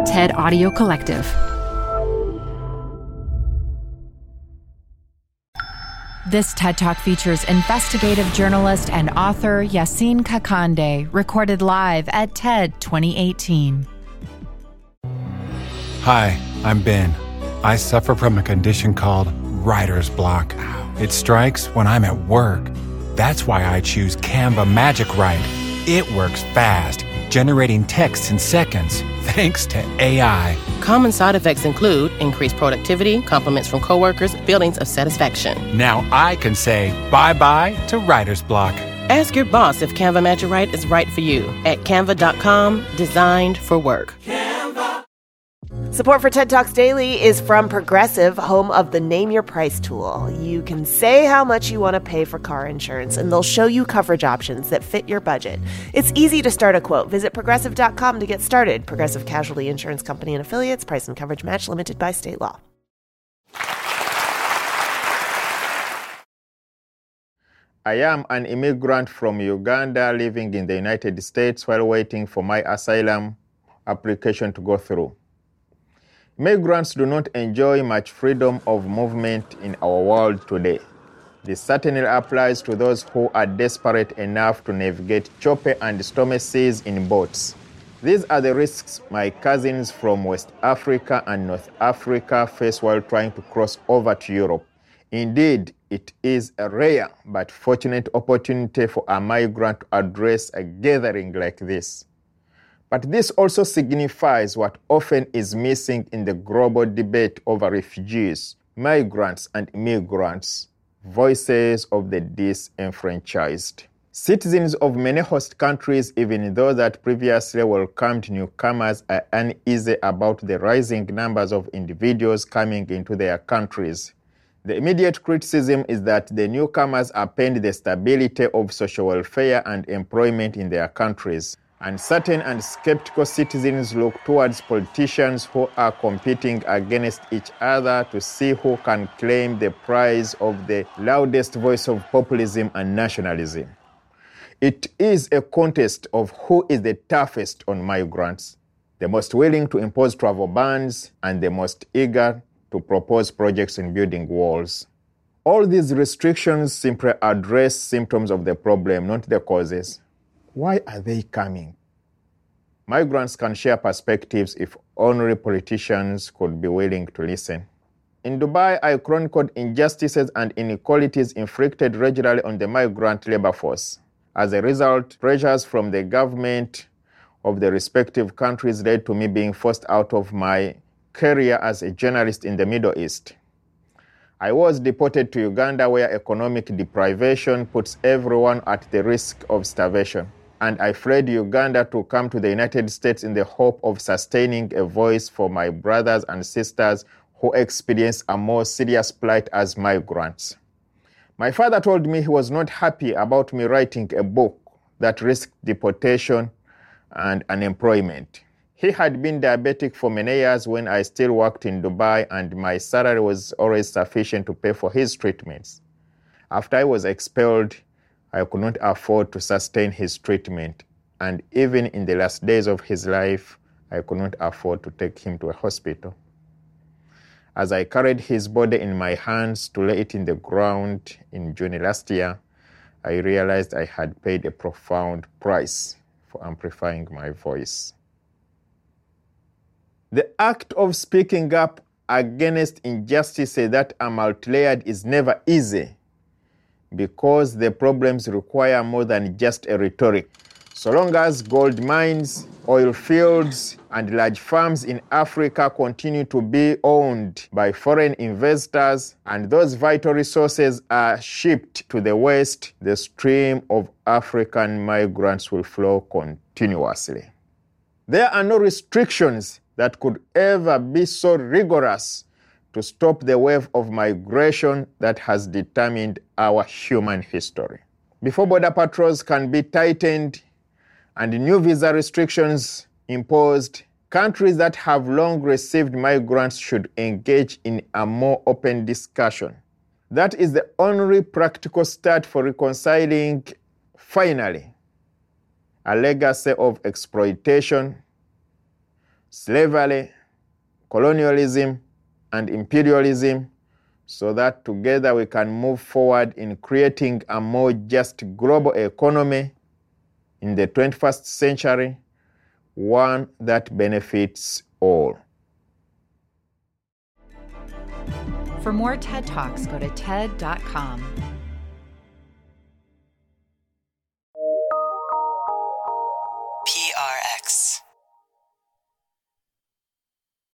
TED Audio Collective. This TED Talk features investigative journalist and author Yassine Kakande, recorded live at TED 2018. Hi, I'm Ben. I suffer from a condition called writer's block. It strikes when I'm at work. That's why I choose Canva Magic Write. It works fast, generating text in seconds, thanks to AI. Common side effects include increased productivity, compliments from coworkers, feelings of satisfaction. Now I can say bye-bye to writer's block. Ask your boss if Canva Magic Write is right for you at canva.com, designed for work. Support for TED Talks Daily is from Progressive, home of the Name Your Price tool. You can say how much you want to pay for car insurance, and they'll show you coverage options that fit your budget. It's easy to start a quote. Visit Progressive.com to get started. Progressive Casualty Insurance Company and Affiliates. Price and coverage match limited by state law. I am an immigrant from Uganda living in the United States while waiting for my asylum application to go through. Migrants do not enjoy much freedom of movement in our world today. This certainly applies to those who are desperate enough to navigate choppy and stormy seas in boats. These are the risks my cousins from West Africa and North Africa face while trying to cross over to Europe. Indeed, it is a rare but fortunate opportunity for a migrant to address a gathering like this. But this also signifies what often is missing in the global debate over refugees, migrants, and immigrants, voices of the disenfranchised. Citizens of many host countries, even those that previously welcomed newcomers, are uneasy about the rising numbers of individuals coming into their countries. The immediate criticism is that the newcomers append the stability of social welfare and employment in their countries. Uncertain and skeptical citizens look towards politicians who are competing against each other to see who can claim the prize of the loudest voice of populism and nationalism. It is a contest of who is the toughest on migrants, the most willing to impose travel bans, and the most eager to propose projects in building walls. All these restrictions simply address symptoms of the problem, not the causes. Why are they coming? Migrants can share perspectives if only politicians could be willing to listen. In Dubai, I chronicled injustices and inequalities inflicted regularly on the migrant labor force. As a result, pressures from the government of the respective countries led to me being forced out of my career as a journalist in the Middle East. I was deported to Uganda, where economic deprivation puts everyone at the risk of starvation. And I fled Uganda to come to the United States in the hope of sustaining a voice for my brothers and sisters who experience a more serious plight as migrants. My father told me he was not happy about me writing a book that risked deportation and unemployment. He had been diabetic for many years when I still worked in Dubai, and my salary was always sufficient to pay for his treatments. After I was expelled, I could not afford to sustain his treatment, and even in the last days of his life, I could not afford to take him to a hospital. As I carried his body in my hands to lay it in the ground in June last year, I realized I had paid a profound price for amplifying my voice. The act of speaking up against injustices that are multi-layered is never easy, because the problems require more than just a rhetoric. So long as gold mines, oil fields, and large farms in Africa continue to be owned by foreign investors, and those vital resources are shipped to the West, the stream of African migrants will flow continuously. There are no restrictions that could ever be so rigorous to stop the wave of migration that has determined our human history. Before border patrols can be tightened and new visa restrictions imposed, countries that have long received migrants should engage in a more open discussion. That is the only practical start for reconciling, finally, a legacy of exploitation, slavery, colonialism, and imperialism, so that together we can move forward in creating a more just global economy in the 21st century, one that benefits all. For more TED Talks, go to TED.com.